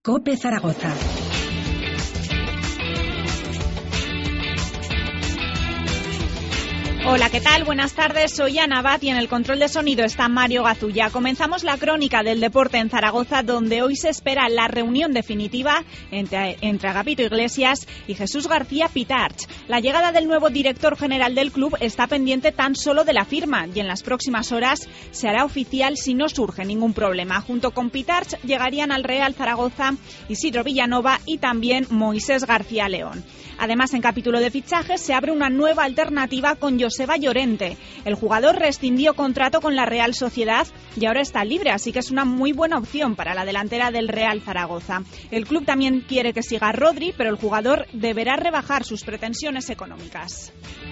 COPE Zaragoza. Hola, ¿qué tal? Buenas tardes, soy Ana Abad y en el control de sonido está Mario Gazulla. Comenzamos la crónica del deporte en Zaragoza, donde hoy se espera la reunión definitiva entre Agapito Iglesias y Jesús García Pitarch. La llegada del nuevo director general del club está pendiente tan solo de la firma y en las próximas horas se hará oficial si no surge ningún problema. Junto con Pitarch llegarían al Real Zaragoza Isidro Villanova y también Moisés García León. Además, en capítulo de fichajes se abre una nueva alternativa con Joseba Llorente. El jugador rescindió contrato con la Real Sociedad y ahora está libre, así que es una muy buena opción para la delantera del Real Zaragoza. El club también quiere que siga Rodri, pero el jugador deberá rebajar sus pretensiones económicas.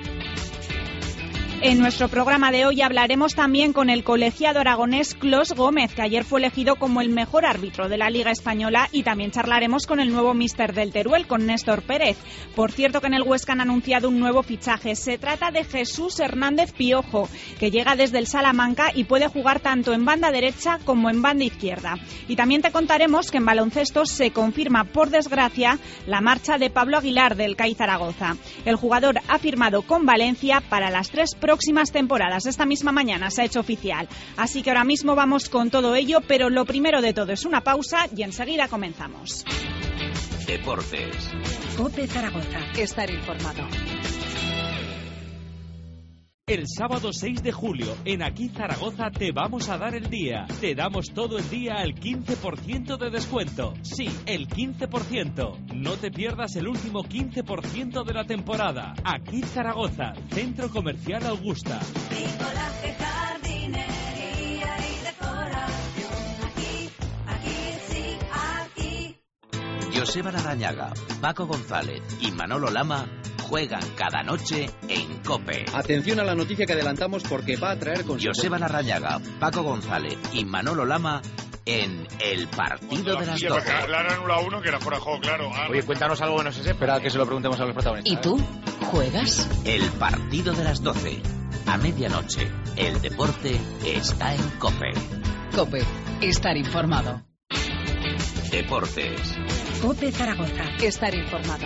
En nuestro programa de hoy hablaremos también con el colegiado aragonés Clos Gómez, que ayer fue elegido como el mejor árbitro de la Liga Española, y también charlaremos con el nuevo míster del Teruel, con Néstor Pérez. Por cierto, que en el Huesca han anunciado un nuevo fichaje. Se trata de Jesús Hernández Piojo, que llega desde el Salamanca y puede jugar tanto en banda derecha como en banda izquierda. Y también te contaremos que en baloncesto se confirma, por desgracia, la marcha de Pablo Aguilar del CAI Zaragoza. El jugador ha firmado con Valencia para las 3 próximas temporadas. Esta misma mañana se ha hecho oficial. Así que ahora mismo vamos con todo ello, pero lo primero de todo es una pausa y enseguida comenzamos. Deportes. COPE Zaragoza. Estar informado. El sábado 6 de julio, en Aquí Zaragoza, te vamos a dar el día. Te damos todo el día al 15% de descuento. Sí, el 15%. No te pierdas el último 15% de la temporada. Aquí Zaragoza, Centro Comercial Augusta. Bricolaje, jardinería y decoración. Aquí, sí, aquí. Joseba Larrañaga, Paco González y Manolo Lama juegan cada noche en COPE. Atención a la noticia que adelantamos porque va a traer con Joseba Larrañaga, Paco González y Manolo Lama en el partido de las 12. Le han anulado uno que era fuera de juego, claro. Oye, cuéntanos algo que no sé, espera que se lo preguntemos a los protagonistas. ¿Y tú? ¿Juegas? El partido de las 12. A medianoche, el deporte está en COPE. COPE. Estar informado. Deportes. COPE Zaragoza. Estar informado.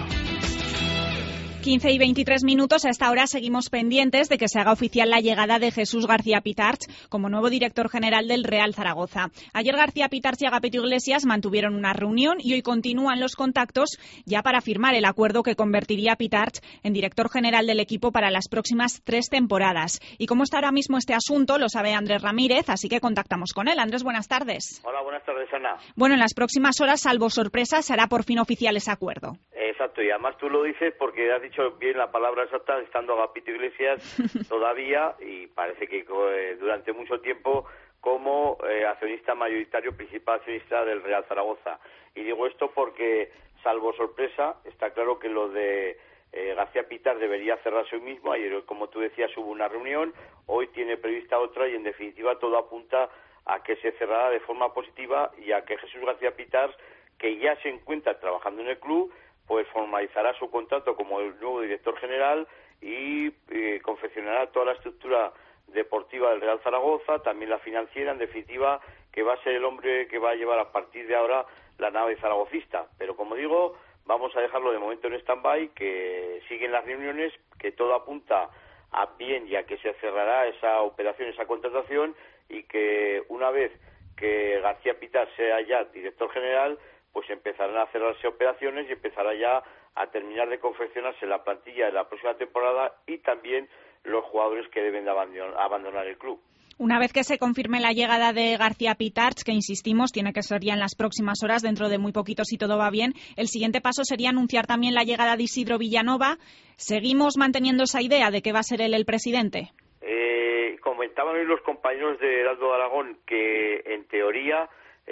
15 y 23 minutos. A esta hora seguimos pendientes de que se haga oficial la llegada de Jesús García Pitarch como nuevo director general del Real Zaragoza. Ayer García Pitarch y Agapito Iglesias mantuvieron una reunión y hoy continúan los contactos ya para firmar el acuerdo que convertiría a Pitarch en director general del equipo para las próximas 3 temporadas. Y cómo está ahora mismo este asunto lo sabe Andrés Ramírez, así que contactamos con él. Andrés, buenas tardes. Hola, buenas tardes, Ana. Bueno, en las próximas horas, salvo sorpresa, será por fin oficial ese acuerdo. Exacto, y además tú lo dices porque has dicho bien la palabra exacta, estando Agapito Iglesias todavía, y parece que durante mucho tiempo, como accionista mayoritario, principal accionista del Real Zaragoza. Y digo esto porque, salvo sorpresa, está claro que lo de García Pitarch debería cerrarse hoy mismo. Ayer, como tú decías, hubo una reunión, hoy tiene prevista otra y, en definitiva, todo apunta a que se cerrará de forma positiva y a que Jesús García Pitarch, que ya se encuentra trabajando en el club, pues formalizará su contrato como el nuevo director general y confeccionará toda la estructura deportiva del Real Zaragoza, también la financiera, en definitiva, que va a ser el hombre que va a llevar a partir de ahora la nave zaragocista. Pero, como digo, vamos a dejarlo de momento en stand-by, que siguen las reuniones, que todo apunta a bien y a que se cerrará esa operación, esa contratación, y que una vez que García Pitarch sea ya director general, pues empezarán a cerrarse operaciones y empezará ya a terminar de confeccionarse la plantilla de la próxima temporada y también los jugadores que deben de abandonar el club. Una vez que se confirme la llegada de García Pitarch, que insistimos, tiene que ser ya en las próximas horas, dentro de muy poquito si todo va bien, el siguiente paso sería anunciar también la llegada de Isidro Villanova. ¿Seguimos manteniendo esa idea de que va a ser él el presidente? Comentaban hoy los compañeros de Heraldo de Aragón que, en teoría,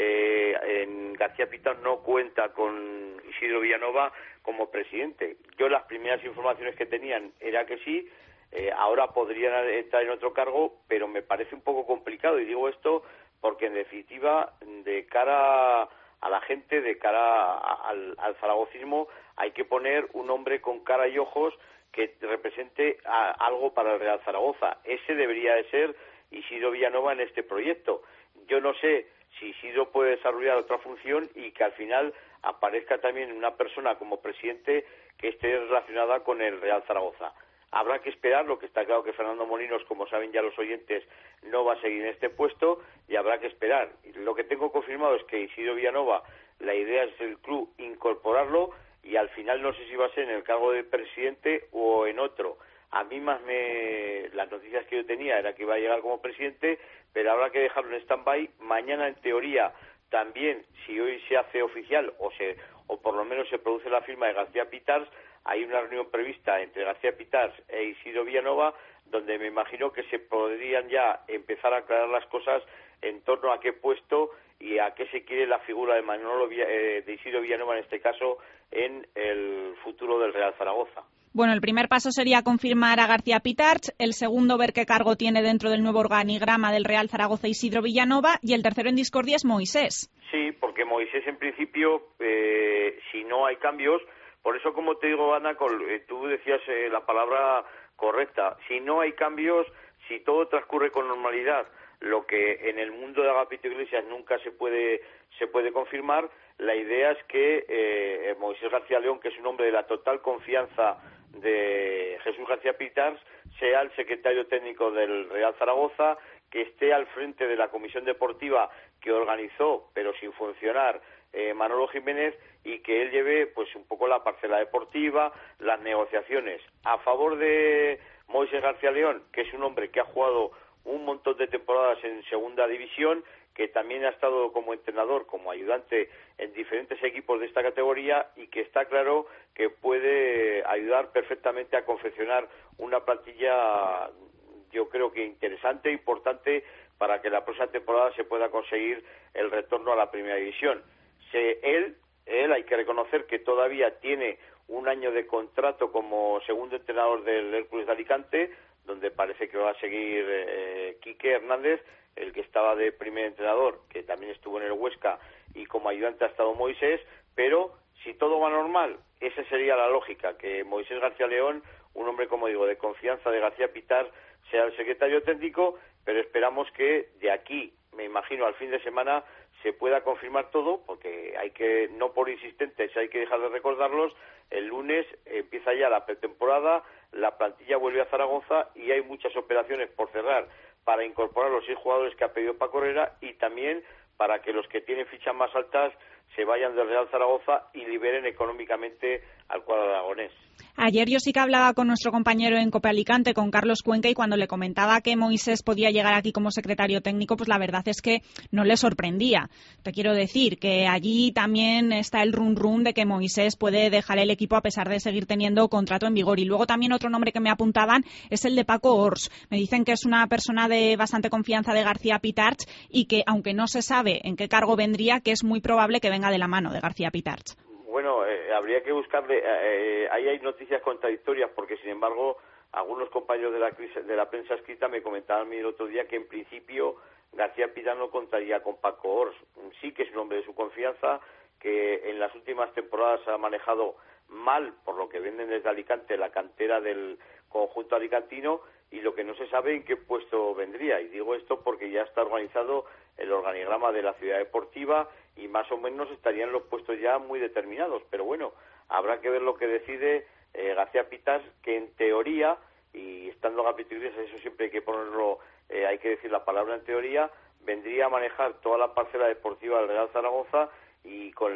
García Pitarch no cuenta con Isidro Villanova como presidente. Yo, las primeras informaciones que tenían era que sí. Ahora podrían estar en otro cargo, pero me parece un poco complicado, y digo esto porque, en definitiva, de cara a la gente, de cara al zaragocismo, hay que poner un hombre con cara y ojos que represente algo para el Real Zaragoza. Ese debería de ser Isidro Villanova en este proyecto. Yo no sé si Isidro puede desarrollar otra función y que al final aparezca también una persona como presidente que esté relacionada con el Real Zaragoza. Habrá que esperar, lo que está claro que Fernando Molinos, como saben ya los oyentes, no va a seguir en este puesto y habrá que esperar. Lo que tengo confirmado es que Isidro Villanova, la idea es el club incorporarlo y al final no sé si va a ser en el cargo de presidente o en otro. A mí las noticias que yo tenía era que iba a llegar como presidente, pero habrá que dejarlo en stand-by. Mañana, en teoría, también, si hoy se hace oficial o por lo menos se produce la firma de García Pitars, hay una reunión prevista entre García Pitars e Isidro Villanova, donde me imagino que se podrían ya empezar a aclarar las cosas en torno a qué puesto y a qué se quiere la figura de Isidro Villanova, en este caso, en el futuro del Real Zaragoza. Bueno, el primer paso sería confirmar a García Pitars, el segundo ver qué cargo tiene dentro del nuevo organigrama del Real Zaragoza Isidro Villanova, y el tercero en discordia es Moisés. Sí, porque Moisés en principio, si no hay cambios, por eso como te digo, Ana, tú decías la palabra correcta, si no hay cambios, si todo transcurre con normalidad, lo que en el mundo de Agapito Iglesias nunca se puede confirmar, la idea es que Moisés García León, que es un hombre de la total confianza de Jesús García Pitars, sea el secretario técnico del Real Zaragoza, que esté al frente de la comisión deportiva que organizó, pero sin funcionar, Manolo Jiménez, y que él lleve pues un poco la parcela deportiva, las negociaciones. A favor de Moisés García León, que es un hombre que ha jugado un montón de temporadas en segunda división, que también ha estado como entrenador, como ayudante en diferentes equipos de esta categoría y que está claro que puede ayudar perfectamente a confeccionar una plantilla, yo creo que interesante, importante, para que la próxima temporada se pueda conseguir el retorno a la primera división. Él hay que reconocer que todavía tiene un año de contrato como segundo entrenador del Hércules de Alicante, donde parece que va a seguir Quique Hernández, el que estaba de primer entrenador, que también estuvo en el Huesca, y como ayudante ha estado Moisés, pero si todo va normal, esa sería la lógica, que Moisés García León, un hombre, como digo, de confianza de García Pitars, sea el secretario técnico, pero esperamos que de aquí, me imagino, al fin de semana, se pueda confirmar todo, porque hay que, no por insistentes, hay que dejar de recordarlos, el lunes empieza ya la pretemporada, la plantilla vuelve a Zaragoza y hay muchas operaciones por cerrar para incorporar los 6 jugadores que ha pedido Paco Herrera y también para que los que tienen fichas más altas se vayan del Real Zaragoza y liberen económicamente al cuadro aragonés. Ayer yo sí que hablaba con nuestro compañero en Cope Alicante, con Carlos Cuenca, y cuando le comentaba que Moisés podía llegar aquí como secretario técnico, pues la verdad es que no le sorprendía. Te quiero decir que allí también está el rum de que Moisés puede dejar el equipo a pesar de seguir teniendo contrato en vigor. Y luego también otro nombre que me apuntaban es el de Paco Ors. Me dicen que es una persona de bastante confianza de García Pitars y que, aunque no se sabe en qué cargo vendría, que es muy probable que venga de la mano de García Pitars. Bueno, habría que buscarle, ahí hay noticias contradictorias porque, sin embargo, algunos compañeros de la prensa escrita me comentaban el otro día que en principio García Pitars no contaría con Paco Ors. Sí que es un hombre de su confianza, que en las últimas temporadas ha manejado mal, por lo que venden desde Alicante, la cantera del conjunto alicantino, y lo que no se sabe en qué puesto vendría. Y digo esto porque ya está organizado el organigrama de la ciudad deportiva y más o menos estarían los puestos ya muy determinados. Pero bueno, habrá que ver lo que decide García Pitars, que en teoría, y estando Agapito Iglesias, eso siempre hay que ponerlo, hay que decir la palabra en teoría, vendría a manejar toda la parcela deportiva del Real Zaragoza y con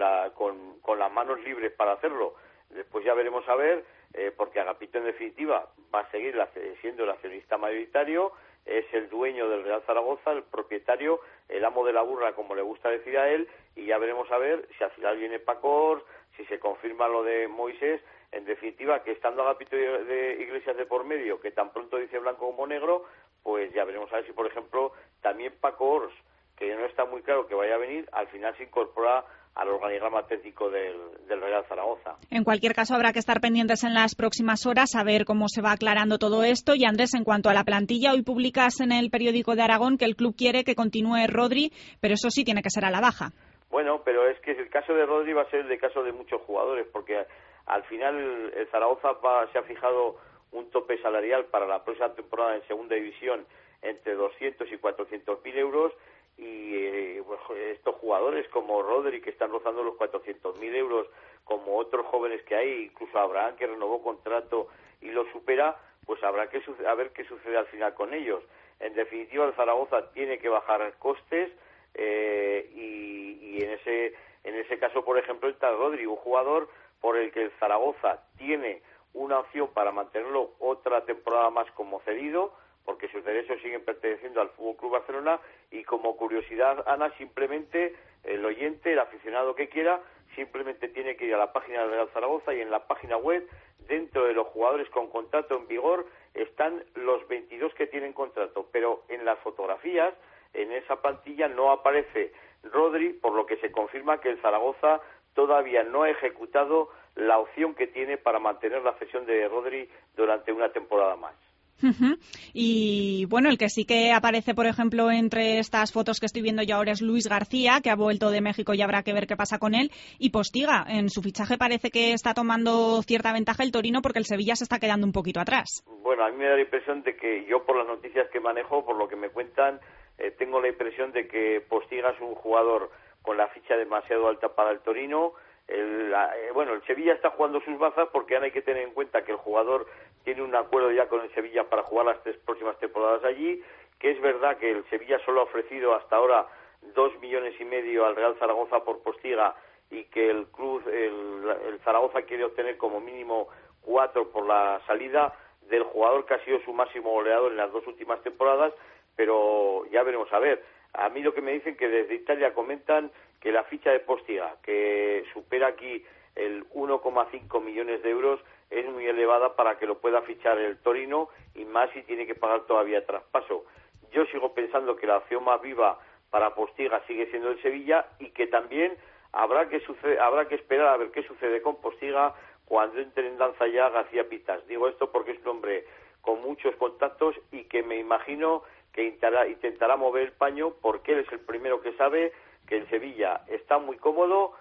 las manos libres para hacerlo. Después ya veremos a ver, porque Agapito en definitiva va a seguir siendo el accionista mayoritario, es el dueño del Real Zaragoza, el propietario, el amo de la burra, como le gusta decir a él, y ya veremos a ver si al final viene Paco Ors, si se confirma lo de Moisés. En definitiva, que estando Agapito de Iglesias de por medio, que tan pronto dice blanco como negro, pues ya veremos a ver si, por ejemplo, también Paco Ors, que no está muy claro que vaya a venir, al final se incorpora al organigrama técnico del Real Zaragoza. En cualquier caso, habrá que estar pendientes en las próximas horas a ver cómo se va aclarando todo esto. Y Andrés, en cuanto a la plantilla, hoy publicas en el periódico de Aragón que el club quiere que continúe Rodri, pero eso sí tiene que ser a la baja. Bueno, pero es que el caso de Rodri va a ser el caso de muchos jugadores, porque al final el Zaragoza se ha fijado un tope salarial para la próxima temporada en segunda división entre 200 y 400.000 euros, pues, estos jugadores como Rodri, que están rozando los 400.000 euros, como otros jóvenes que hay, incluso Abraham, que renovó contrato y lo supera, pues habrá que a ver qué sucede al final con ellos. En definitiva, el Zaragoza tiene que bajar costes y en ese caso, por ejemplo, está Rodri, un jugador por el que el Zaragoza tiene una opción para mantenerlo otra temporada más como cedido, porque sus derechos siguen perteneciendo al Fútbol Club Barcelona. Y como curiosidad, Ana, simplemente el oyente, el aficionado que quiera, simplemente tiene que ir a la página del Real Zaragoza, y en la página web, dentro de los jugadores con contrato en vigor, están los 22 que tienen contrato, pero en las fotografías, en esa plantilla, no aparece Rodri, por lo que se confirma que el Zaragoza todavía no ha ejecutado la opción que tiene para mantener la cesión de Rodri durante una temporada más. Y bueno, el que sí que aparece, por ejemplo, entre estas fotos que estoy viendo yo ahora es Luis García, que ha vuelto de México y habrá que ver qué pasa con él. Y Postiga, en su fichaje parece que está tomando cierta ventaja el Torino, porque el Sevilla se está quedando un poquito atrás. Bueno, a mí me da la impresión de que yo, por las noticias que manejo, por lo que me cuentan, tengo la impresión de que Postiga es un jugador con la ficha demasiado alta para el Torino. El Sevilla está jugando sus bazas, porque ahora hay que tener en cuenta que el jugador tiene un acuerdo ya con el Sevilla para jugar las 3 próximas temporadas allí, que es verdad que el Sevilla solo ha ofrecido hasta ahora 2,5 millones al Real Zaragoza por Postiga, y que el club, el Zaragoza, quiere obtener como mínimo 4 por la salida del jugador que ha sido su máximo goleador en las 2 últimas temporadas, pero ya veremos a ver. A mí lo que me dicen que desde Italia comentan que la ficha de Postiga, que supera aquí el 1,5 millones de euros, es muy elevada para que lo pueda fichar el Torino, y más si tiene que pagar todavía traspaso. Yo sigo pensando que la opción más viva para Postiga sigue siendo el Sevilla, y que también habrá que esperar a ver qué sucede con Postiga cuando entre en danza ya García Pitas. Digo esto porque es un hombre con muchos contactos y que me imagino que intentará mover el paño, porque él es el primero que sabe que el Sevilla está muy cómodo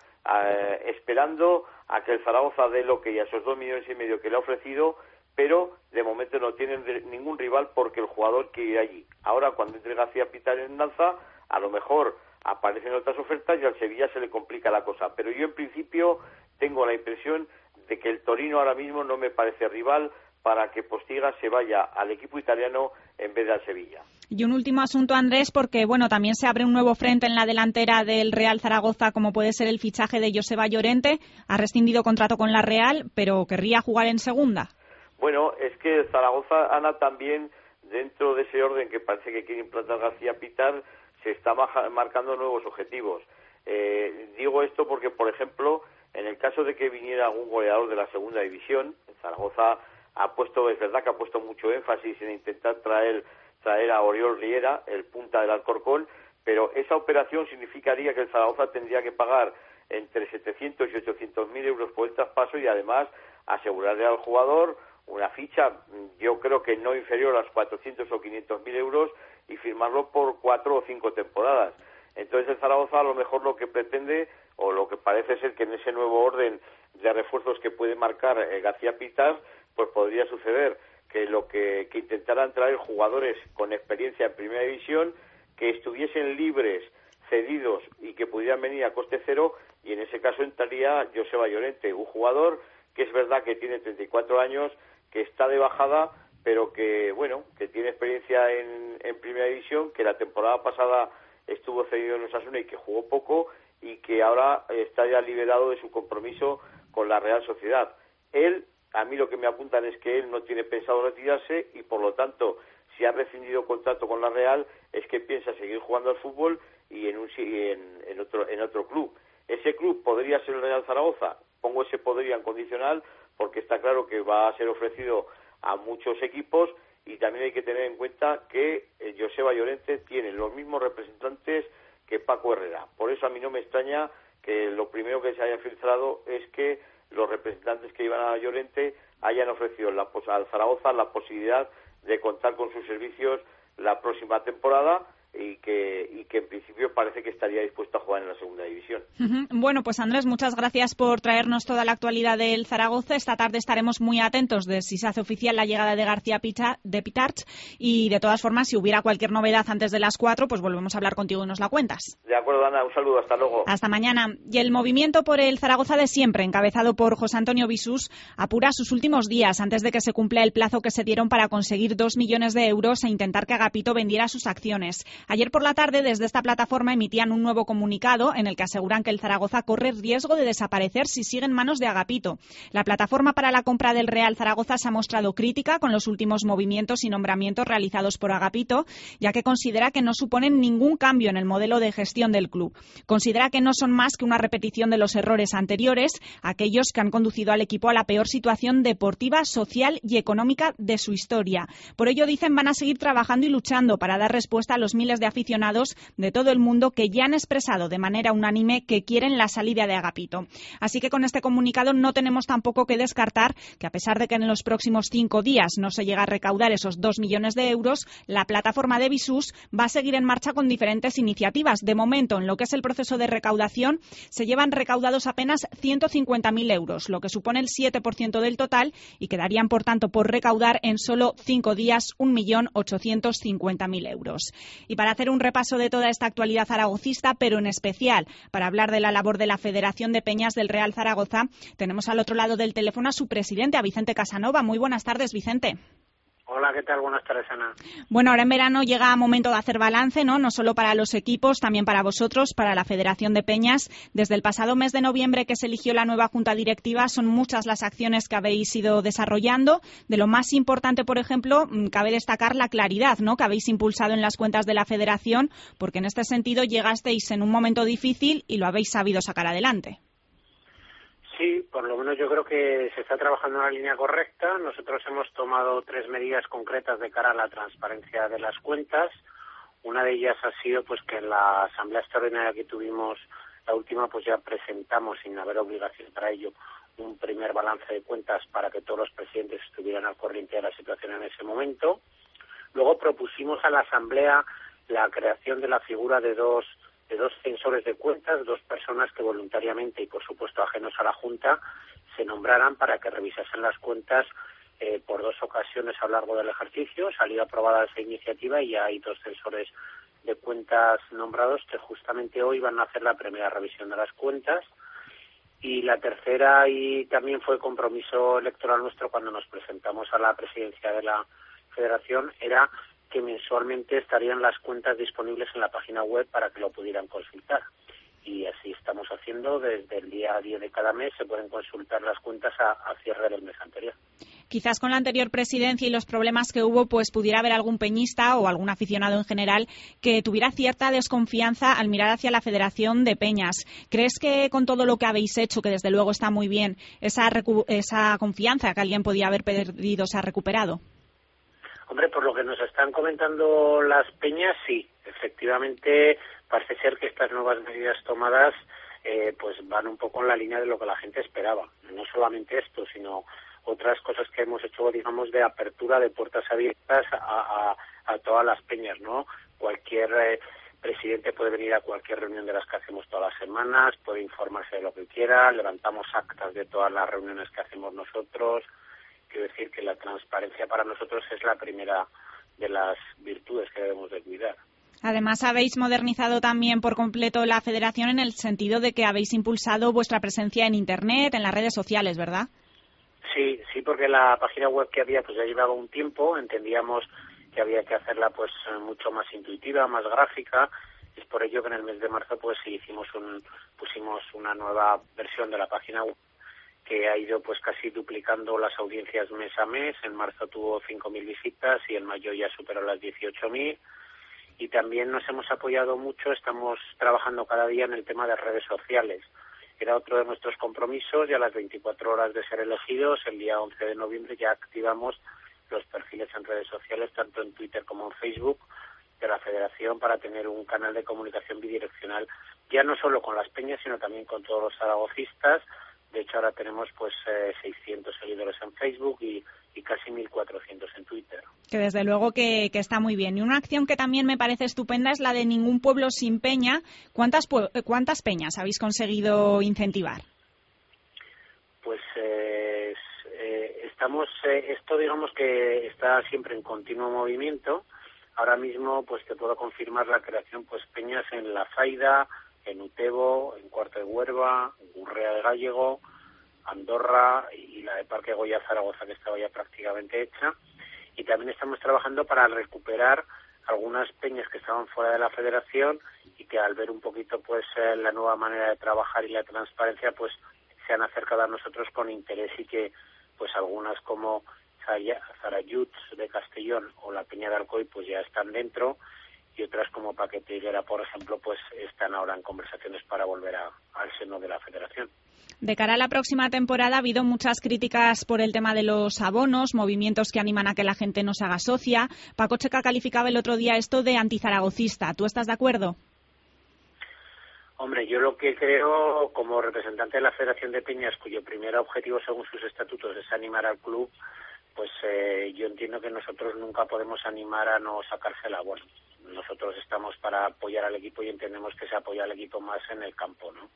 esperando a que el Zaragoza dé lo que ya esos 2,5 millones que le ha ofrecido, pero de momento no tienen ningún rival porque el jugador quiere ir allí. Ahora, cuando entre García Pitar en danza, a lo mejor aparecen otras ofertas y al Sevilla se le complica la cosa. Pero yo, en principio, tengo la impresión de que el Torino ahora mismo no me parece rival para que Postiga se vaya al equipo italiano en vez de al Sevilla. Y un último asunto, Andrés, porque bueno, también se abre un nuevo frente en la delantera del Real Zaragoza, como puede ser el fichaje de Joseba Llorente. Ha rescindido contrato con la Real, pero querría jugar en segunda. Bueno, es que el Zaragoza, Ana, también, dentro de ese orden que parece que quiere implantar García Pitar, se está marcando nuevos objetivos. Digo esto porque, por ejemplo, en el caso de que viniera algún goleador de la segunda división, el Zaragoza es verdad que ha puesto mucho énfasis en intentar traer a Oriol Riera, el punta del Alcorcón, pero esa operación significaría que el Zaragoza tendría que pagar entre 700 y 800.000 euros por el traspaso, y además asegurarle al jugador una ficha, yo creo que no inferior a los 400 o 500.000 euros, y firmarlo por 4 o 5 temporadas. Entonces el Zaragoza a lo mejor lo que pretende, o lo que parece ser que en ese nuevo orden de refuerzos que puede marcar García Pitar, pues podría suceder que intentaran traer jugadores con experiencia en primera división, que estuviesen libres, cedidos, y que pudieran venir a coste cero, y en ese caso entraría Joseba Llorente, un jugador que es verdad que tiene 34 años, que está de bajada, pero que tiene experiencia en primera división, que la temporada pasada estuvo cedido en Osasuna y que jugó poco, y que ahora está ya liberado de su compromiso con la Real Sociedad. A mí lo que me apuntan es que él no tiene pensado retirarse, y por lo tanto, si ha rescindido contrato con la Real, es que piensa seguir jugando al fútbol y en otro club. Ese club podría ser el Real Zaragoza. Pongo ese podría en condicional, porque está claro que va a ser ofrecido a muchos equipos, y también hay que tener en cuenta que Joseba Llorente tiene los mismos representantes que Paco Herrera. Por eso a mí no me extraña que lo primero que se haya filtrado es que los representantes que iban a Llorente hayan ofrecido al Zaragoza la posibilidad de contar con sus servicios la próxima temporada, y que en principio parece que estaría dispuesto a jugar en la segunda división. Bueno, pues Andrés, muchas gracias por traernos toda la actualidad del Zaragoza. Esta tarde estaremos muy atentos de si se hace oficial la llegada de García de Pitarch, y de todas formas, si hubiera cualquier novedad antes de las 4, pues volvemos a hablar contigo y nos la cuentas. De acuerdo, Ana, un saludo, hasta luego. Hasta mañana. Y el movimiento por el Zaragoza de siempre, encabezado por José Antonio Bisús, apura sus últimos días antes de que se cumpla el plazo que se dieron para conseguir 2 millones de euros e intentar que Agapito vendiera sus acciones. Ayer por la tarde, desde esta plataforma emitían un nuevo comunicado en el que aseguran que el Zaragoza corre riesgo de desaparecer si sigue en manos de Agapito. La plataforma para la compra del Real Zaragoza se ha mostrado crítica con los últimos movimientos y nombramientos realizados por Agapito, ya que considera que no suponen ningún cambio en el modelo de gestión del club. Considera que no son más que una repetición de los errores anteriores, aquellos que han conducido al equipo a la peor situación deportiva, social y económica de su historia. Por ello, dicen, van a seguir trabajando y luchando para dar respuesta a los miles de aficionados de todo el mundo que ya han expresado de manera unánime que quieren la salida de Agapito. Así que con este comunicado no tenemos tampoco que descartar que, a pesar de que en los próximos 5 días no se llega a recaudar esos 2 millones de euros, la plataforma de Bisús va a seguir en marcha con diferentes iniciativas. De momento, en lo que es el proceso de recaudación, se llevan recaudados apenas 150.000 euros, lo que supone el 7% del total, y quedarían, por tanto, por recaudar en solo 5 días 1.850.000 euros. Y para hacer un repaso de toda esta actualidad zaragocista, pero en especial para hablar de la labor de la Federación de Peñas del Real Zaragoza, tenemos al otro lado del teléfono a su presidente, a Vicente Casanova. Muy buenas tardes, Vicente. Hola, ¿qué tal? Buenas tardes, Ana. Bueno, ahora en verano llega momento de hacer balance, ¿no? No solo para los equipos, también para vosotros, para la Federación de Peñas. Desde el pasado mes de noviembre que se eligió la nueva Junta Directiva, son muchas las acciones que habéis ido desarrollando. De lo más importante, por ejemplo, cabe destacar la claridad, ¿no?, que habéis impulsado en las cuentas de la Federación, porque en este sentido llegasteis en un momento difícil y lo habéis sabido sacar adelante. Sí, por lo menos yo creo que se está trabajando en la línea correcta. Nosotros hemos tomado 3 medidas concretas de cara a la transparencia de las cuentas. Una de ellas ha sido pues que en la asamblea extraordinaria que tuvimos, la última, pues ya presentamos, sin haber obligación para ello, un primer balance de cuentas para que todos los presidentes estuvieran al corriente de la situación en ese momento. Luego propusimos a la asamblea la creación de la figura de dos censores de cuentas, 2 personas que voluntariamente y por supuesto ajenos a la Junta se nombraran para que revisasen las cuentas por 2 ocasiones a lo largo del ejercicio. Salió aprobada esa iniciativa y ya hay 2 censores de cuentas nombrados que justamente hoy van a hacer la primera revisión de las cuentas. Y la tercera, y también fue compromiso electoral nuestro cuando nos presentamos a la presidencia de la Federación, era que mensualmente estarían las cuentas disponibles en la página web para que lo pudieran consultar. Y así estamos haciendo. Desde el día 10 de cada mes se pueden consultar las cuentas a cierre del mes anterior. Quizás con la anterior presidencia y los problemas que hubo, pues pudiera haber algún peñista o algún aficionado en general que tuviera cierta desconfianza al mirar hacia la Federación de Peñas. ¿Crees que con todo lo que habéis hecho, que desde luego está muy bien, esa confianza que alguien podía haber perdido se ha recuperado? Hombre, por lo que nos están comentando las peñas, sí. Efectivamente, parece ser que estas nuevas medidas tomadas pues van un poco en la línea de lo que la gente esperaba. No solamente esto, sino otras cosas que hemos hecho, digamos, de apertura de puertas abiertas a todas las peñas, ¿no? Cualquier presidente puede venir a cualquier reunión de las que hacemos todas las semanas, puede informarse de lo que quiera, levantamos actas de todas las reuniones que hacemos nosotros. Quiero decir que la transparencia para nosotros es la primera de las virtudes que debemos de cuidar. Además, habéis modernizado también por completo la Federación en el sentido de que habéis impulsado vuestra presencia en Internet, en las redes sociales, ¿verdad? Sí, porque la página web que había pues ya llevaba un tiempo, entendíamos que había que hacerla pues mucho más intuitiva, más gráfica. Es por ello que en el mes de marzo pues pusimos una nueva versión de la página web que ha ido pues casi duplicando las audiencias mes a mes. En marzo tuvo 5.000 visitas y en mayo ya superó las 18.000. Y también nos hemos apoyado mucho, estamos trabajando cada día en el tema de redes sociales. Era otro de nuestros compromisos, y a las 24 horas de ser elegidos, el día 11 de noviembre ya activamos los perfiles en redes sociales, tanto en Twitter como en Facebook, de la Federación, para tener un canal de comunicación bidireccional, ya no solo con las peñas, sino también con todos los zaragocistas, De hecho, ahora tenemos pues 600 seguidores en Facebook y casi 1.400 en Twitter. Que desde luego que está muy bien. Y una acción que también me parece estupenda es la de Ningún Pueblo Sin Peña. ¿Cuántas peñas habéis conseguido incentivar? Pues esto digamos que está siempre en continuo movimiento. Ahora mismo pues te puedo confirmar la creación pues peñas en La Zaida, en Utebo, en Cuarto de Huerva, en Gurrea de Gallego, Andorra y la de Parque Goya Zaragoza, que estaba ya prácticamente hecha. Y también estamos trabajando para recuperar algunas peñas que estaban fuera de la federación y que al ver un poquito pues la nueva manera de trabajar y la transparencia pues se han acercado a nosotros con interés y que pues algunas como Zarayuts de Castellón o la Peña de Alcoy pues ya están dentro y otras como Paquete Higuera, por ejemplo, pues están ahora en conversaciones para volver al seno de la federación. De cara a la próxima temporada ha habido muchas críticas por el tema de los abonos, movimientos que animan a que la gente no se haga socia. Paco Checa calificaba el otro día esto de antizaragocista. ¿Tú estás de acuerdo? Hombre, yo lo que creo, como representante de la Federación de Peñas, cuyo primer objetivo según sus estatutos es animar al club, pues yo entiendo que nosotros nunca podemos animar a no sacarse el abono. Nosotros estamos para apoyar al equipo y entendemos que se apoya al equipo más en el campo, ¿no?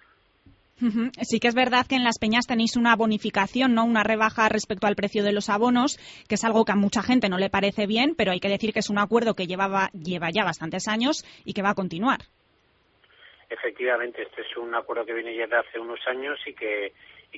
Sí que es verdad que en las peñas tenéis una bonificación, ¿no? Una rebaja respecto al precio de los abonos, que es algo que a mucha gente no le parece bien, pero hay que decir que es un acuerdo que lleva ya bastantes años y que va a continuar. Efectivamente, este es un acuerdo que viene ya de hace unos años y que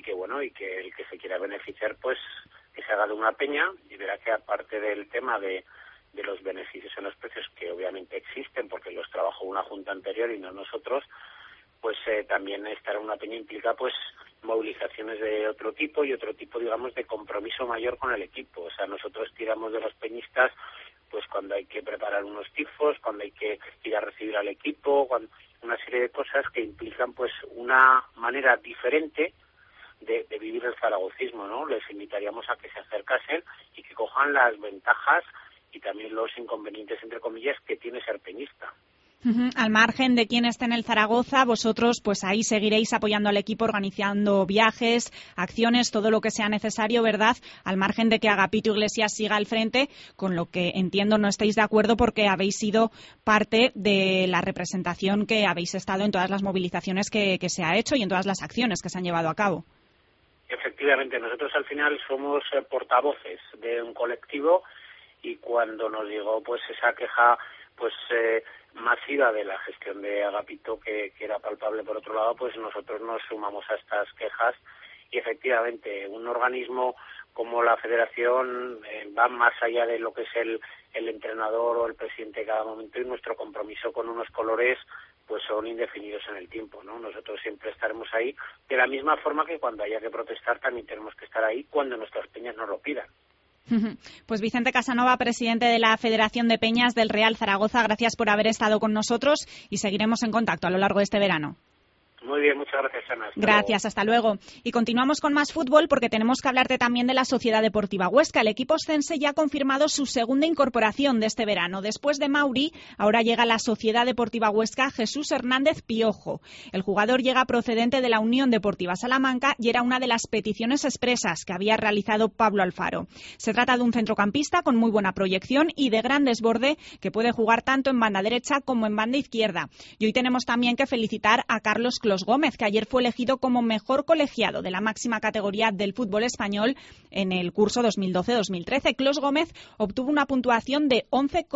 el que se quiera beneficiar, pues que se haga de una peña y verá que aparte del tema de los beneficios en los precios que obviamente existen porque los trabajó una junta anterior y no nosotros, pues también estar en una peña implica pues movilizaciones de otro tipo y otro tipo, digamos, de compromiso mayor con el equipo. O sea, nosotros tiramos de los peñistas pues cuando hay que preparar unos tifos, cuando hay que ir a recibir al equipo, una serie de cosas que implican pues una manera diferente de vivir el zaragocismo, ¿no? Les invitaríamos a que se acercasen y que cojan las ventajas y también los inconvenientes, entre comillas, que tiene ser peñista. Al margen de quién esté en el Zaragoza, vosotros pues ahí seguiréis apoyando al equipo, organizando viajes, acciones, todo lo que sea necesario, ¿verdad? Al margen de que Agapito Iglesias siga al frente, con lo que entiendo no estáis de acuerdo porque habéis sido parte de la representación que habéis estado en todas las movilizaciones que se ha hecho y en todas las acciones que se han llevado a cabo. Efectivamente, nosotros al final somos portavoces de un colectivo y cuando nos llegó pues esa queja pues masiva de la gestión de Agapito que era palpable por otro lado, pues nosotros nos sumamos a estas quejas y efectivamente un organismo como la Federación va más allá de lo que es el entrenador o el presidente de cada momento y nuestro compromiso con unos colores pues son indefinidos en el tiempo, ¿no? Nosotros siempre estaremos ahí de la misma forma que cuando haya que protestar también tenemos que estar ahí cuando nuestras peñas nos lo pidan. Pues Vicente Casanova, presidente de la Federación de Peñas del Real Zaragoza, gracias por haber estado con nosotros y seguiremos en contacto a lo largo de este verano. Muy bien, muchas gracias, Ana. Gracias, hasta luego. Y continuamos con más fútbol porque tenemos que hablarte también de la Sociedad Deportiva Huesca. El equipo oscense ya ha confirmado su segunda incorporación de este verano. Después de Mauri, ahora llega la Sociedad Deportiva Huesca Jesús Hernández Piojo. El jugador llega procedente de la Unión Deportiva Salamanca y era una de las peticiones expresas que había realizado Pablo Alfaro. Se trata de un centrocampista con muy buena proyección y de gran desborde que puede jugar tanto en banda derecha como en banda izquierda. Y hoy tenemos también que felicitar a Carlos Clos Gómez, que ayer fue elegido como mejor colegiado de la máxima categoría del fútbol español en el curso 2012-2013. Clos Gómez obtuvo una puntuación de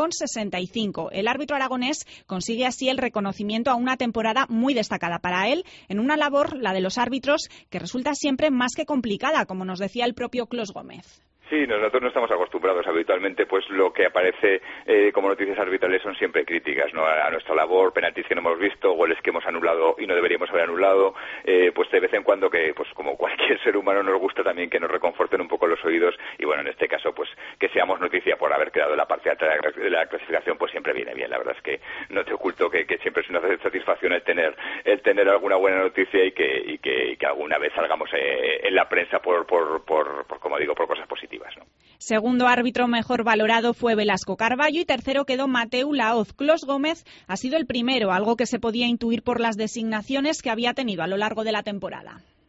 11,65. El árbitro aragonés consigue así el reconocimiento a una temporada muy destacada para él, en una labor, la de los árbitros, que resulta siempre más que complicada, como nos decía el propio Clos Gómez. Sí, nosotros no estamos acostumbrados habitualmente, pues lo que aparece como noticias arbitrales son siempre críticas, ¿no? A nuestra labor, penaltis que no hemos visto, goles que hemos anulado y no deberíamos haber anulado, pues de vez en cuando que, pues como cualquier ser humano nos gusta también que nos reconforten un poco los oídos y bueno, en este caso pues que seamos noticia por haber quedado en la parte alta de la clasificación pues siempre viene bien, la verdad es que no te oculto que siempre es una satisfacción el tener alguna buena noticia y que alguna vez salgamos en la prensa por como digo, por cosas positivas. ¿No? Segundo árbitro mejor valorado fue Velasco Carballo y tercero quedó Mateu Laoz. Clos Gómez ha sido el primero, algo que se podía intuir por las designaciones que había tenido a lo largo de la temporada.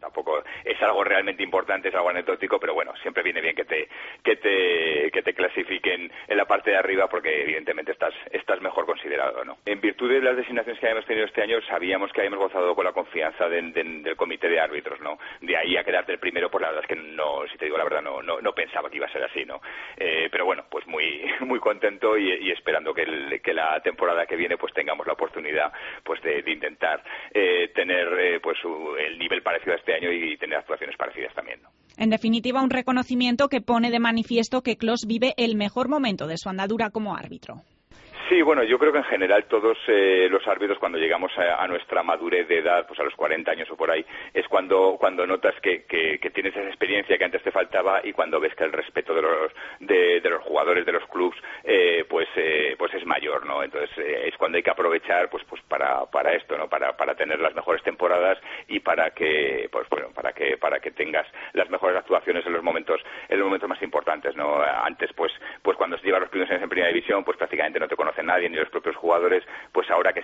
tampoco es algo realmente importante, es algo anecdótico, pero bueno, siempre viene bien que te clasifiquen en la parte de arriba porque evidentemente estás mejor considerado, ¿no? En virtud de las designaciones que habíamos tenido este año, sabíamos que habíamos gozado con la confianza del comité de árbitros, ¿no? De ahí a quedarte el primero, pues la verdad es que no, si te digo la verdad, no pensaba que iba a ser así, ¿no? Pero bueno, pues muy contento y esperando que la temporada que viene pues tengamos la oportunidad pues de intentar tener pues el nivel parecido a este año y tener actuaciones parecidas también, ¿no? En definitiva, un reconocimiento que pone de manifiesto que Klos vive el mejor momento de su andadura como árbitro. Sí, bueno, yo creo que en general todos los árbitros cuando llegamos a nuestra madurez de edad, pues a los 40 años o por ahí, es cuando notas que tienes esa experiencia que antes te faltaba y cuando ves que el respeto de los jugadores de los clubs pues es mayor, ¿no? Entonces es cuando hay que aprovechar pues para esto, ¿no? Para tener las mejores temporadas y para que tengas las mejores actuaciones en los momentos más importantes, ¿no? Antes pues cuando se llevan los primeros años en primera división, pues prácticamente no te conocen nadie ni los propios jugadores, pues ahora que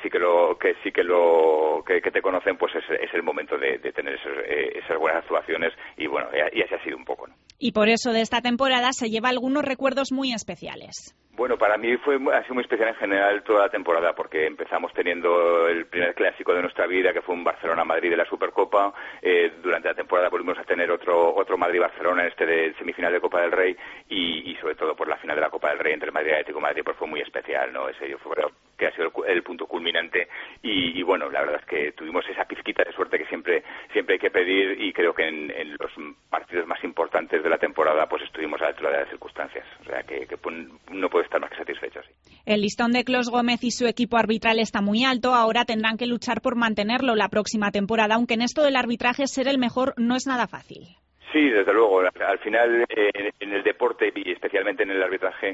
te conocen, pues es el momento de tener esas buenas actuaciones y bueno, y así ha sido un poco, ¿no? Y por eso de esta temporada se lleva algunos recuerdos muy especiales. Bueno, para mí ha sido muy especial en general toda la temporada porque empezamos teniendo el primer clásico de nuestra vida que fue un Barcelona-Madrid de la Supercopa. Durante la temporada volvimos a tener otro Madrid-Barcelona de semifinal de Copa del Rey y sobre todo por la final de la Copa del Rey entre Madrid y Atlético de Madrid pues fue muy especial, ¿no? Ese yo creo que ha sido el punto culminante y bueno, la verdad es que tuvimos esa pizquita de suerte que siempre hay que pedir y creo que en los partidos más importantes de la temporada pues estuvimos a la altura de las circunstancias, o sea que no puedo estar más que satisfecho, sí. El listón de Klos Gómez y su equipo arbitral está muy alto, ahora tendrán que luchar por mantenerlo la próxima temporada, aunque en esto del arbitraje ser el mejor no es nada fácil. Sí, desde luego. Al final, en el deporte y especialmente en el arbitraje,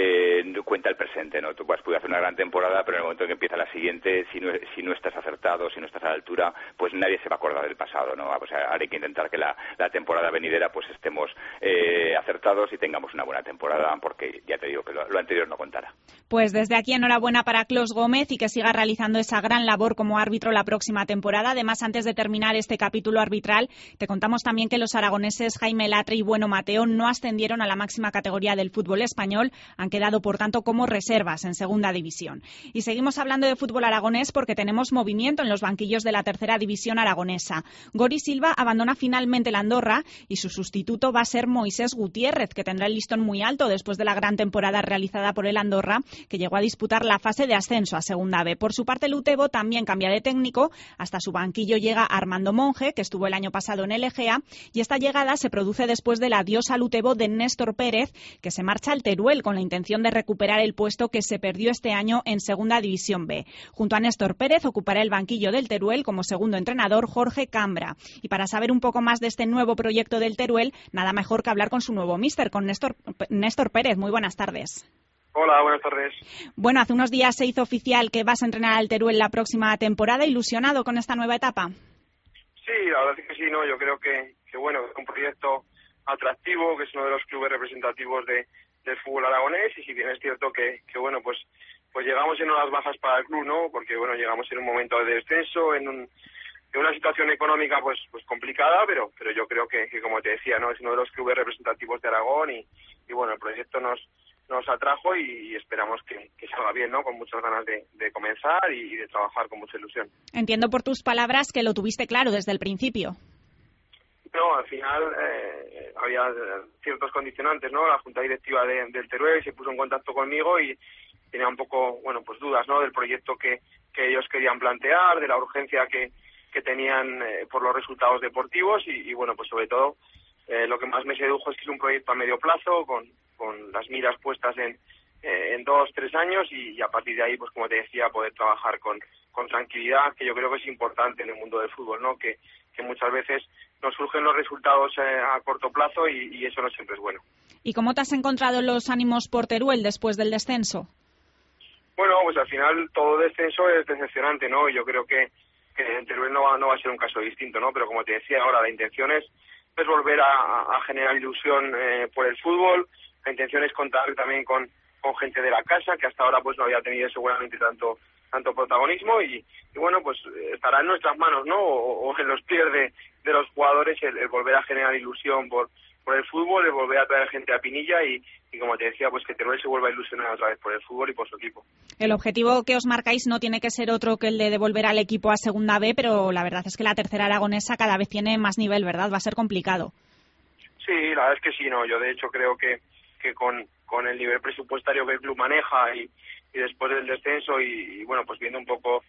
cuenta el presente, ¿no? Tú puedes hacer una gran temporada, pero en el momento en que empieza la siguiente, si no estás acertado, si no estás a la altura, pues nadie se va a acordar del pasado, ¿no? O sea, ahora hay que intentar que la temporada venidera pues estemos acertados y tengamos una buena temporada, porque ya te digo que lo anterior no contará. Pues desde aquí enhorabuena para Klos Gómez y que siga realizando esa gran labor como árbitro la próxima temporada. Además, antes de terminar este capítulo arbitral, te contamos también que los aragoneses Jaime Latre y Bueno Mateo no ascendieron a la máxima categoría del fútbol español, han quedado por tanto como reservas en segunda división. Y seguimos hablando de fútbol aragonés porque tenemos movimiento en los banquillos de la tercera división aragonesa. Gori Silva abandona finalmente el Andorra y su sustituto va a ser Moisés Gutiérrez, que tendrá el listón muy alto después de la gran temporada realizada por el Andorra, que llegó a disputar la fase de ascenso a segunda B. Por su parte, el Utebo también cambia de técnico, hasta su banquillo llega Armando Monge, que estuvo el año pasado en el Egea, y esta llegada se produce después del adiós al Utebo de Néstor Pérez, que se marcha al Teruel con la intención de recuperar el puesto que se perdió este año en segunda división B. Junto a Néstor Pérez ocupará el banquillo del Teruel como segundo entrenador Jorge Cambra. Y para saber un poco más de este nuevo proyecto del Teruel, nada mejor que hablar con su nuevo míster, con Néstor Pérez. Muy buenas tardes. Hola, buenas tardes. Bueno, hace unos días se hizo oficial que vas a entrenar al Teruel la próxima temporada. ¿Ilusionado con esta nueva etapa? Sí, la verdad es que sí, ¿no? Yo creo que bueno, es un proyecto atractivo, que es uno de los clubes representativos del fútbol aragonés, y si bien es cierto que bueno, pues llegamos en unas bajas para el club, ¿no? Porque bueno, llegamos en un momento de descenso, en una situación económica pues complicada, pero yo creo que como te decía, ¿no? Es uno de los clubes representativos de Aragón y bueno, el proyecto nos atrajo y esperamos que salga bien, ¿no? Con muchas ganas de comenzar y de trabajar con mucha ilusión. Entiendo por tus palabras que lo tuviste claro desde el principio. No, al final había ciertos condicionantes, ¿no? La junta directiva del Teruel se puso en contacto conmigo y tenía un poco, bueno, pues dudas, ¿no? Del proyecto que ellos querían plantear, de la urgencia que tenían por los resultados deportivos y bueno, pues sobre todo lo que más me sedujo es que es un proyecto a medio plazo con las miras puestas en 2-3 años y a partir de ahí, pues como te decía, poder trabajar con tranquilidad, que yo creo que es importante en el mundo del fútbol, ¿no? Que muchas veces nos surgen los resultados a corto plazo y eso no siempre es bueno. ¿Y cómo te has encontrado los ánimos por Teruel después del descenso? Bueno, pues al final todo descenso es decepcionante, ¿no? Y yo creo que en Teruel no va a ser un caso distinto, ¿no? Pero como te decía ahora, la intención es volver a generar ilusión por el fútbol. La intención es contar también con gente de la casa, que hasta ahora pues no había tenido seguramente tanto tanto protagonismo y bueno, pues estará en nuestras manos, ¿no? O en los pies de los jugadores el volver a generar ilusión por el fútbol, el volver a traer gente a Pinilla y como te decía, pues que Teruel se vuelva a ilusionar otra vez por el fútbol y por su equipo. El objetivo que os marcáis no tiene que ser otro que el de devolver al equipo a Segunda B, pero la verdad es que la tercera aragonesa cada vez tiene más nivel, ¿verdad? Va a ser complicado. Sí, la verdad es que sí, no. Yo de hecho creo que con el nivel presupuestario que el club maneja y después del descenso y bueno, pues viendo un poco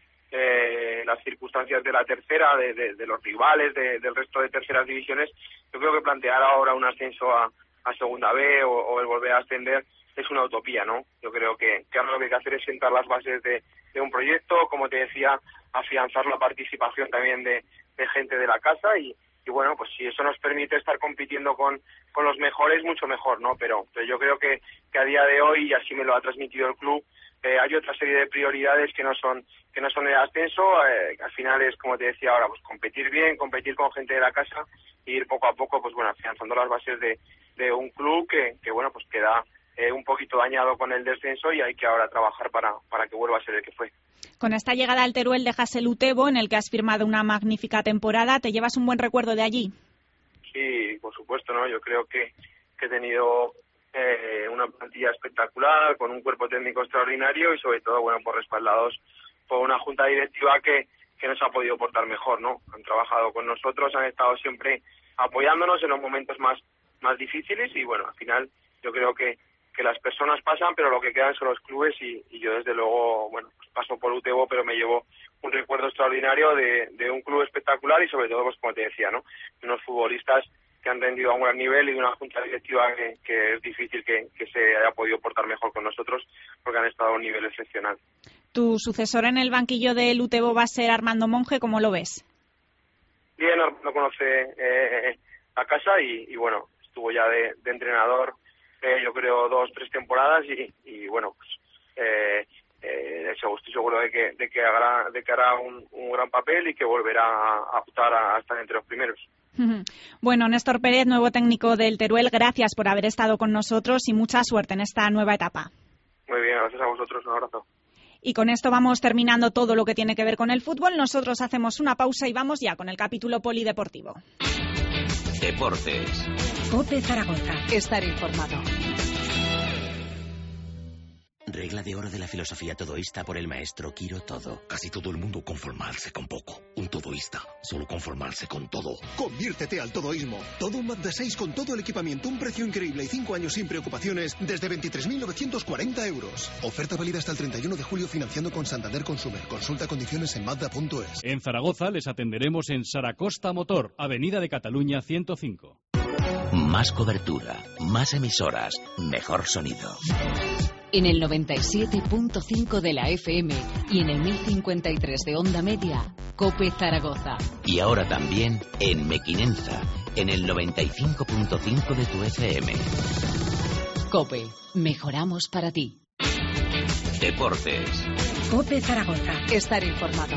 las circunstancias de la tercera, de los rivales, del resto de terceras divisiones, yo creo que plantear ahora un ascenso a Segunda B o el volver a ascender es una utopía, ¿no? Yo creo que ahora lo que hay que hacer es sentar las bases de un proyecto, como te decía, afianzar la participación también de gente de la casa y bueno, pues si eso nos permite estar compitiendo con los mejores, mucho mejor, ¿no? Pero yo creo que a día de hoy, y así me lo ha transmitido el club, hay otra serie de prioridades que no son el ascenso. Al final es, como te decía ahora, pues competir bien, competir con gente de la casa y ir poco a poco, pues bueno, afianzando las bases de un club que bueno, pues queda un poquito dañado con el descenso y hay que ahora trabajar para que vuelva a ser el que fue. Con esta llegada al Teruel dejas el Utebo, en el que has firmado una magnífica temporada. ¿Te llevas un buen recuerdo de allí? Sí, por supuesto, ¿no? Yo creo que he tenido una plantilla espectacular, con un cuerpo técnico extraordinario y sobre todo, bueno, por respaldados por una junta directiva que nos ha podido portar mejor, ¿no? Han trabajado con nosotros, han estado siempre apoyándonos en los momentos más difíciles y bueno, al final yo creo que las personas pasan, pero lo que quedan son los clubes y yo desde luego, bueno, pues paso por Utebo, pero me llevo un recuerdo extraordinario de un club espectacular y sobre todo, pues como te decía, ¿no? Unos futbolistas que han rendido a un gran nivel y una junta directiva que es difícil que se haya podido portar mejor con nosotros porque han estado a un nivel excepcional. Tu sucesor en el banquillo del Utebo va a ser Armando Monge, ¿cómo lo ves? Bien, no conoce la casa y bueno, estuvo ya de entrenador yo creo 2-3 temporadas y bueno, pues estoy seguro de que hará un gran papel y que volverá a optar a estar entre los primeros. Bueno, Néstor Pérez, nuevo técnico del Teruel, gracias por haber estado con nosotros y mucha suerte en esta nueva etapa. Muy bien, gracias a vosotros, un abrazo. Y con esto vamos terminando todo lo que tiene que ver con el fútbol. Nosotros hacemos una pausa y vamos ya con el capítulo polideportivo. Deportes. COPE Zaragoza. Estar informado. Regla de oro de la filosofía todoísta por el maestro Quiro Todo. Casi todo el mundo conformarse con poco. Un todoísta, solo conformarse con todo. Conviértete al todoísmo. Todo un Mazda 6 con todo el equipamiento, un precio increíble y 5 años sin preocupaciones desde 23.940 euros. Oferta válida hasta el 31 de julio financiando con Santander Consumer. Consulta condiciones en Mazda.es. En Zaragoza les atenderemos en Saracosta Motor, Avenida de Cataluña 105. Más cobertura, más emisoras, mejor sonido. En el 97.5 de la FM y en el 1053 de onda media, COPE Zaragoza. Y ahora también en Mequinenza, en el 95.5 de tu FM. COPE, mejoramos para ti. Deportes. COPE Zaragoza. Estar informado.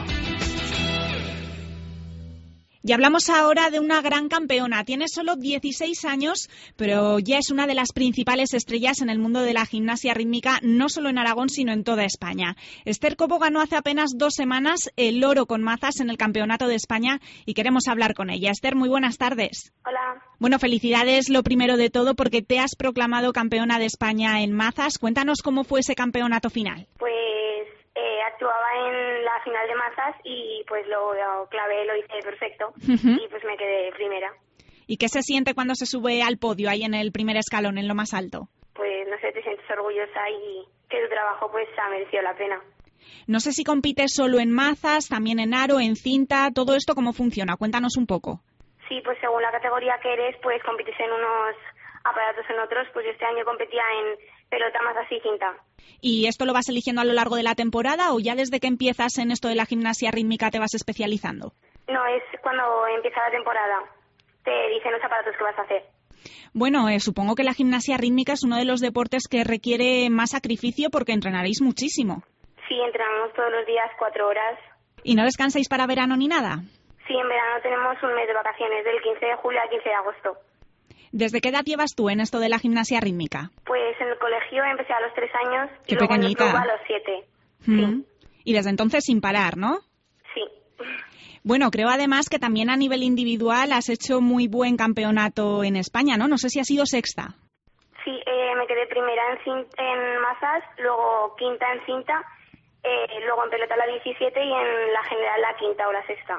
Y hablamos ahora de una gran campeona. Tiene solo 16 años, pero ya es una de las principales estrellas en el mundo de la gimnasia rítmica, no solo en Aragón, sino en toda España. Esther Cobo ganó hace apenas 2 semanas el oro con mazas en el Campeonato de España y queremos hablar con ella. Esther, muy buenas tardes. Hola. Bueno, felicidades lo primero de todo porque te has proclamado campeona de España en mazas. Cuéntanos cómo fue ese campeonato final. Pues actuaba en la final de mazas y pues lo clavé, lo hice perfecto y pues me quedé primera. ¿Y qué se siente cuando se sube al podio ahí en el primer escalón, en lo más alto? Pues no sé, te sientes orgullosa y que tu trabajo pues ha merecido la pena. No sé si compites solo en mazas, también en aro, en cinta, todo esto cómo funciona, cuéntanos un poco. Sí, pues según la categoría que eres pues compites en unos aparatos, en otros, pues yo este año competía en pelota, mazas y cinta. ¿Y esto lo vas eligiendo a lo largo de la temporada o ya desde que empiezas en esto de la gimnasia rítmica te vas especializando? No, es cuando empieza la temporada. Te dicen los aparatos que vas a hacer. Bueno, supongo que la gimnasia rítmica es uno de los deportes que requiere más sacrificio porque entrenaréis muchísimo. Sí, entrenamos todos los días 4 horas. ¿Y no descansáis para verano ni nada? Sí, en verano tenemos un mes de vacaciones, del 15 de julio al 15 de agosto. ¿Desde qué edad llevas tú en esto de la gimnasia rítmica? Pues en el colegio empecé a los 3 años Qué y luego pequeñita. en el club a los 7. Sí. Y desde entonces sin parar, ¿no? Sí. Bueno, creo además que también a nivel individual has hecho muy buen campeonato en España, ¿no? No sé si has sido sexta. Sí, me quedé primera en mazas, luego quinta en cinta, luego en pelota la 17 y en la general la quinta o la sexta.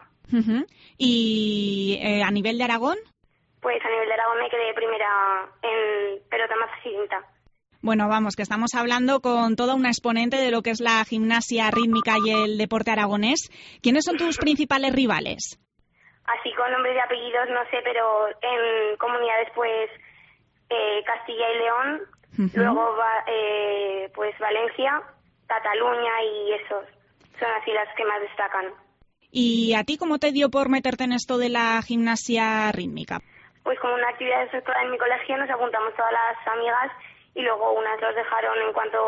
¿Y a nivel de Aragón? Pues a nivel de Aragón me quedé primera en pelota mazas y cinta. Bueno, vamos, que estamos hablando con toda una exponente de lo que es la gimnasia rítmica y el deporte aragonés. ¿Quiénes son tus principales rivales? Así con nombres y apellidos no sé, pero en comunidades pues Castilla y León, luego pues Valencia, Cataluña y esos son así las que más destacan. ¿Y a ti cómo te dio por meterte en esto de la gimnasia rítmica? Pues como una actividad extraescolar en mi colegio nos apuntamos todas las amigas y luego unas los dejaron en cuanto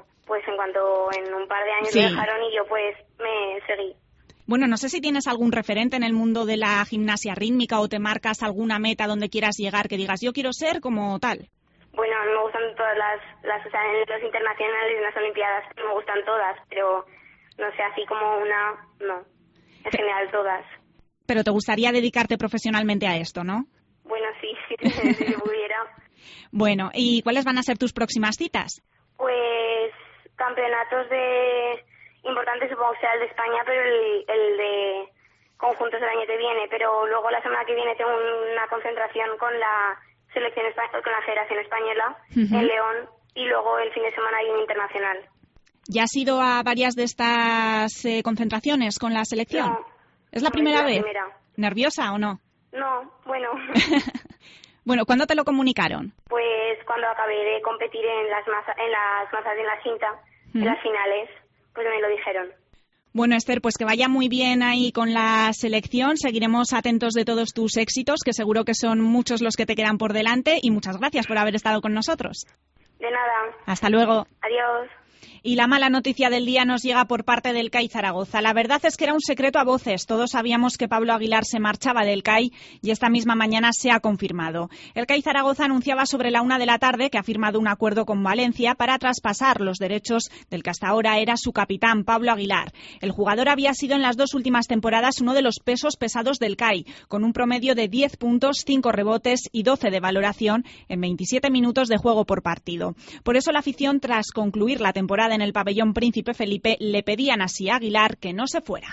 en un par de años Sí. lo dejaron y yo pues me seguí. Bueno, no sé si tienes algún referente en el mundo de la gimnasia rítmica o te marcas alguna meta donde quieras llegar que digas yo quiero ser como tal. Bueno, a mí me gustan todas las o sea, en los internacionales y en las olimpiadas me gustan todas, pero no sé, así como una, no. En general todas. Pero te gustaría dedicarte profesionalmente a esto, ¿no? Bueno, sí, si pudiera. Bueno, ¿y cuáles van a ser tus próximas citas? Pues campeonatos importantes supongo que sea el de España, pero el de conjuntos el año que viene. Pero luego la semana que viene tengo una concentración con la selección con la Federación Española en León y luego el fin de semana hay un internacional. ¿Ya has ido a varias de estas concentraciones con la selección? No. ¿Es la primera vez? Primera. ¿Nerviosa o no? No, bueno. Bueno, ¿cuándo te lo comunicaron? Pues cuando acabé de competir en las mazas y en la cinta, en las finales, pues me lo dijeron. Bueno, Esther, pues que vaya muy bien ahí con la selección. Seguiremos atentos de todos tus éxitos, que seguro que son muchos los que te quedan por delante. Y muchas gracias por haber estado con nosotros. De nada. Hasta luego. Adiós. Y la mala noticia del día nos llega por parte del CAI Zaragoza. La verdad es que era un secreto a voces. Todos sabíamos que Pablo Aguilar se marchaba del CAI y esta misma mañana se ha confirmado. El CAI Zaragoza anunciaba sobre la 1 de la tarde que ha firmado un acuerdo con Valencia para traspasar los derechos del que hasta ahora era su capitán, Pablo Aguilar. El jugador había sido en las 2 últimas temporadas uno de los pesos pesados del CAI, con un promedio de 10 puntos, 5 rebotes y 12 de valoración en 27 minutos de juego por partido. Por eso la afición, tras concluir la temporada en el pabellón Príncipe Felipe, le pedían así a Aguilar que no se fuera.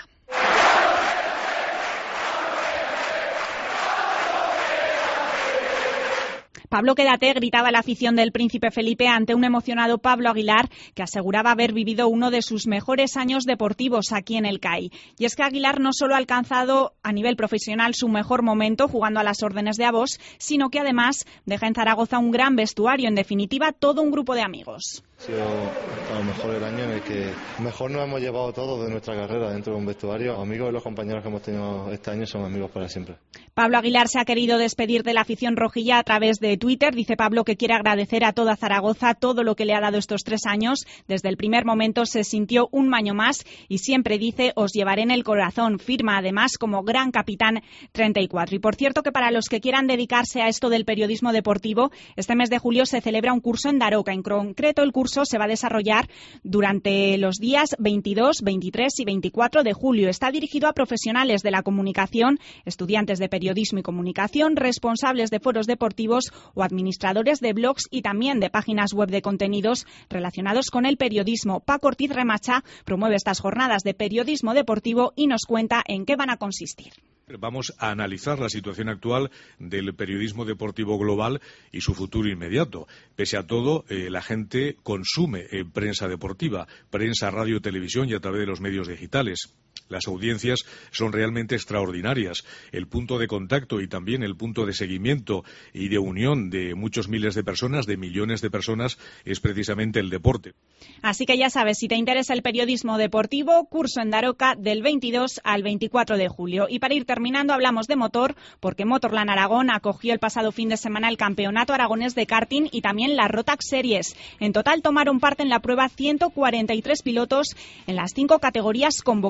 Pablo, quédate, gritaba la afición del Príncipe Felipe ante un emocionado Pablo Aguilar que aseguraba haber vivido uno de sus mejores años deportivos aquí en el CAI. Y es que Aguilar no solo ha alcanzado a nivel profesional su mejor momento jugando a las órdenes de Avos, sino que además deja en Zaragoza un gran vestuario, en definitiva todo un grupo de amigos. Ha sido a lo mejor el año en el que mejor nos hemos llevado todos de nuestra carrera dentro de un vestuario. Amigos de los compañeros que hemos tenido este año son amigos para siempre. Pablo Aguilar se ha querido despedir de la afición rojilla a través de Twitter. Dice Pablo que quiere agradecer a toda Zaragoza todo lo que le ha dado estos 3 años. Desde el primer momento se sintió un año más y siempre dice os llevaré en el corazón. Firma además como gran capitán 34. Y por cierto que para los que quieran dedicarse a esto del periodismo deportivo, este mes de julio se celebra un curso en Daroca. En concreto el curso se va a desarrollar durante los días 22, 23 y 24 de julio. Está dirigido a profesionales de la comunicación, estudiantes de periodismo y comunicación, responsables de foros deportivos o administradores de blogs y también de páginas web de contenidos relacionados con el periodismo. Paco Ortiz Remacha promueve estas jornadas de periodismo deportivo y nos cuenta en qué van a consistir. Vamos a analizar la situación actual del periodismo deportivo global y su futuro inmediato. Pese a todo, la gente consume prensa deportiva, prensa, radio, televisión y a través de los medios digitales. Las audiencias son realmente extraordinarias. El punto de contacto y también el punto de seguimiento y de unión de muchos miles de personas, de millones de personas, es precisamente el deporte. Así que ya sabes, si te interesa el periodismo deportivo, curso en Daroca del 22 al 24 de julio. Y para ir terminando, hablamos de motor, porque Motorland Aragón acogió el pasado fin de semana el Campeonato Aragonés de Karting y también la Rotax Series. En total tomaron parte en la prueba 143 pilotos en las 5 categorías convocadas.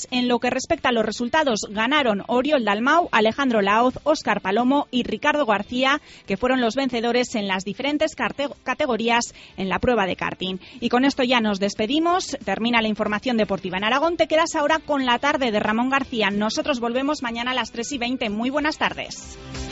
En lo que respecta a los resultados, ganaron Oriol Dalmau, Alejandro Laoz, Óscar Palomo y Ricardo García, que fueron los vencedores en las diferentes categorías en la prueba de karting. Y con esto ya nos despedimos. Termina la información deportiva en Aragón. Te quedas ahora con la tarde de Ramón García. Nosotros volvemos mañana a las 3:20. Muy buenas tardes.